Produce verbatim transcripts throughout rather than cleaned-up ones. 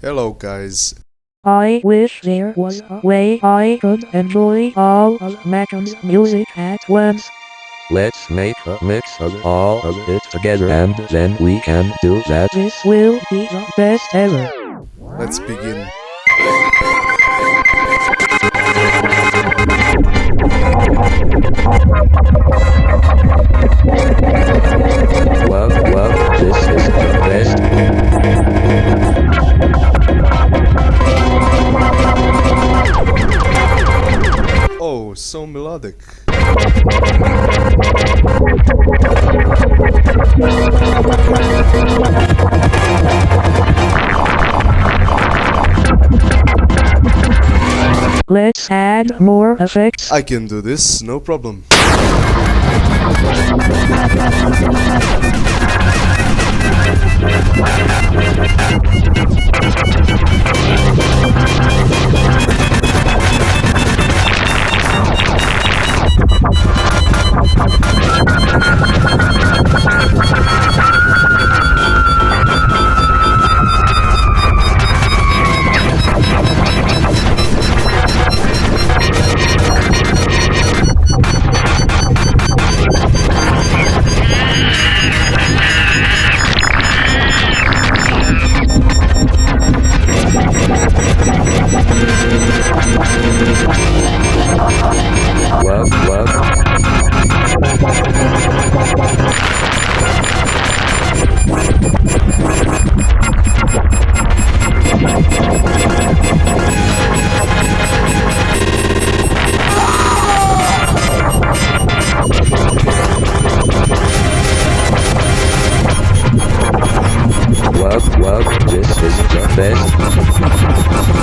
Hello guys. I wish there was a way I could enjoy all of Macron's music at once. Let's make a mix of all of it together and then we can do that. This will be the best ever. Let's begin. Love, love, this is the best. Oh, so melodic. Let's add more effects. I can do this, no problem. Love, love. Love, love, this is the best.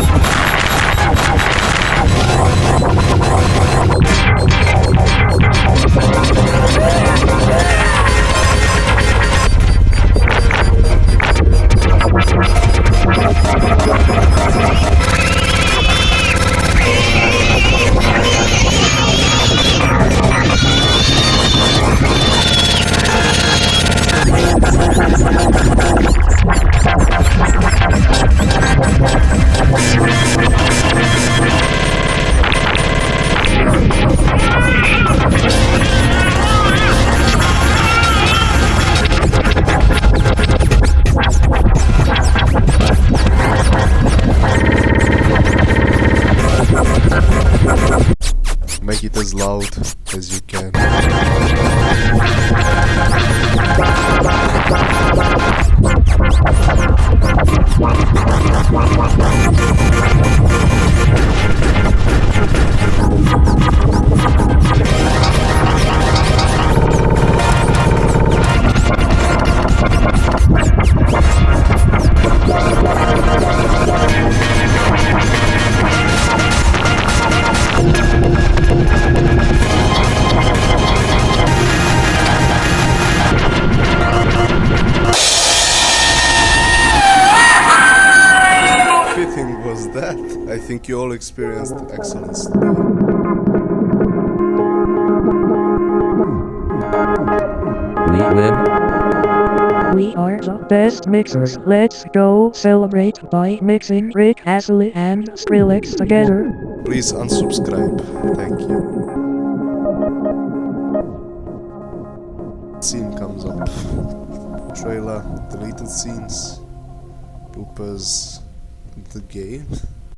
Make it as loud as you can. Fitting was that? I think you all experienced excellence today. We win. We are the best mixers. Let's go celebrate by mixing Rick Astley and Skrillex together. Please unsubscribe. Thank you. Scene comes up. Trailer, deleted scenes, bloopers, the game.